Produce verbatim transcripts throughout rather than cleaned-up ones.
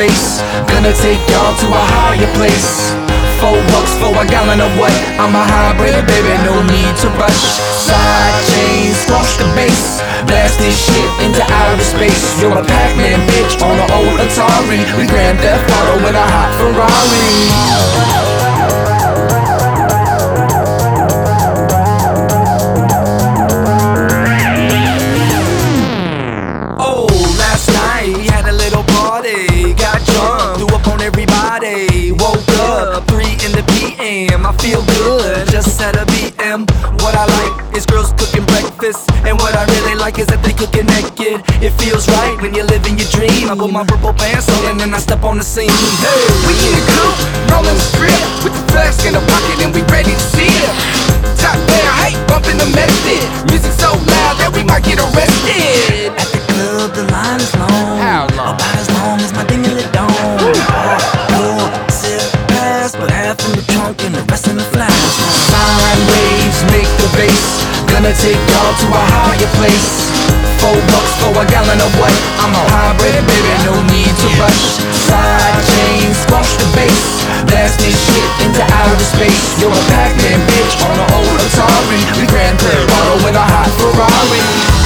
bass. Gonna take y'all to a higher place. Four bucks for a gallon of what? I'm a hybrid, baby, no need to rush. Side chains, squash the bass. Blast this shit into outer space. You're a Pac-Man bitch on an old Atari. We Grand Theft Auto in a hot Ferrari. I feel good, just at a B M. What I like is girls cooking breakfast, and what I really like is that they cooking naked. It feels right when you're living your dream. I put my purple pants on and then I step on the scene. Hey, we in the coupe, rolling the strip, with the flask in the pocket and we ready to see it. Top down, hey, bumping the method. Music so loud that we might get arrested. At the club, the line is long. How long? About as long as my dingly dong. Pour, sip, pass, but half in the trunk and the rest in the flask. Sine waves make the bass. Gonna take y'all to a higher place. Four bucks for a gallon of what? I'm a hybrid, baby, no need to rush. Side chains, squash the bass. Blast this shit into outer space. You're a Pac-Man bitch on an old Atari. We Grand Theft Auto in a hot Ferrari.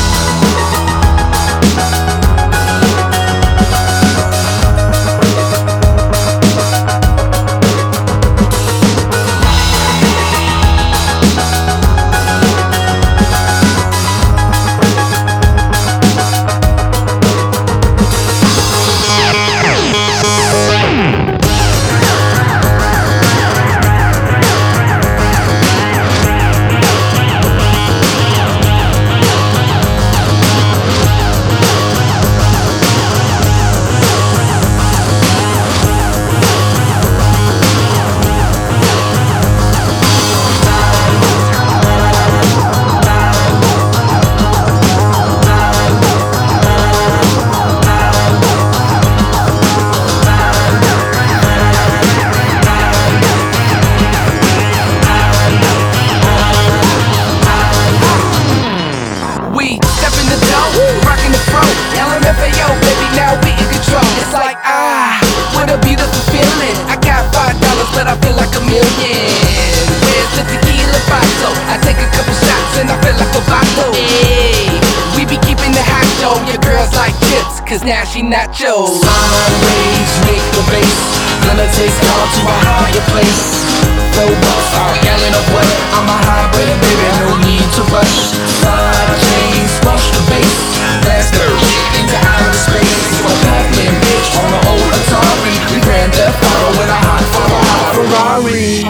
But I feel like a million. Where's the tequila bottle? I take a couple shots and I feel like a bottle. Hey, we be keeping the hot show. Your girl's like chips, cause now she nachos. Sine waves make the bass. Gonna take y'all to a higher place. Four bucks for a gallon of what? I'm a hybrid, baby, no need to rush. Side chains, squash the bass. Blast the shit into outer space. You're a Pac-Man bitch on an old Atari. We Grand Theft Auto in a hot Ferrari.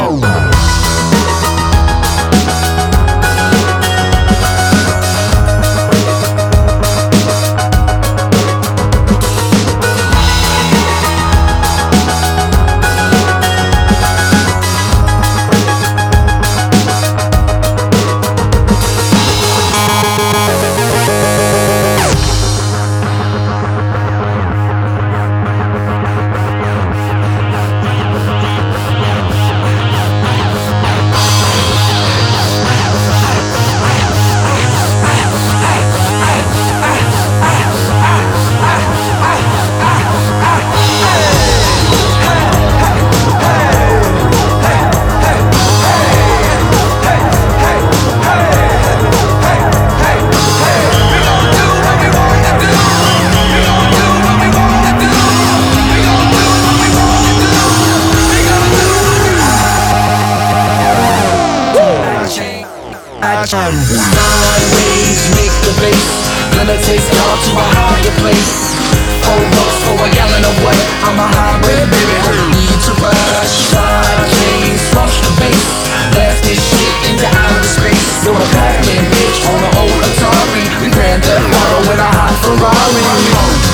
Sine waves make the bass. Gonna take y'all to a higher place. Four bucks for a gallon of what? I'm a hybrid, baby, no need to rush. Side chains, squash the bass. Blast this shit into outer space. You're a Pac-Man bitch on an old Atari. We Grand Theft Auto in a hot Ferrari.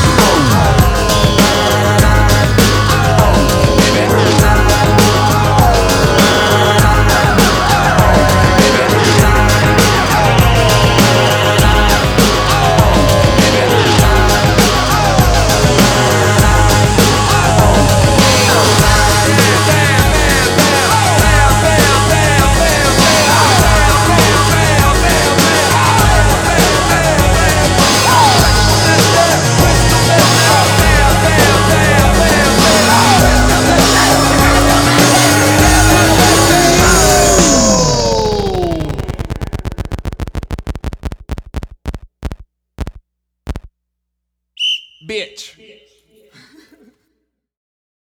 bitch.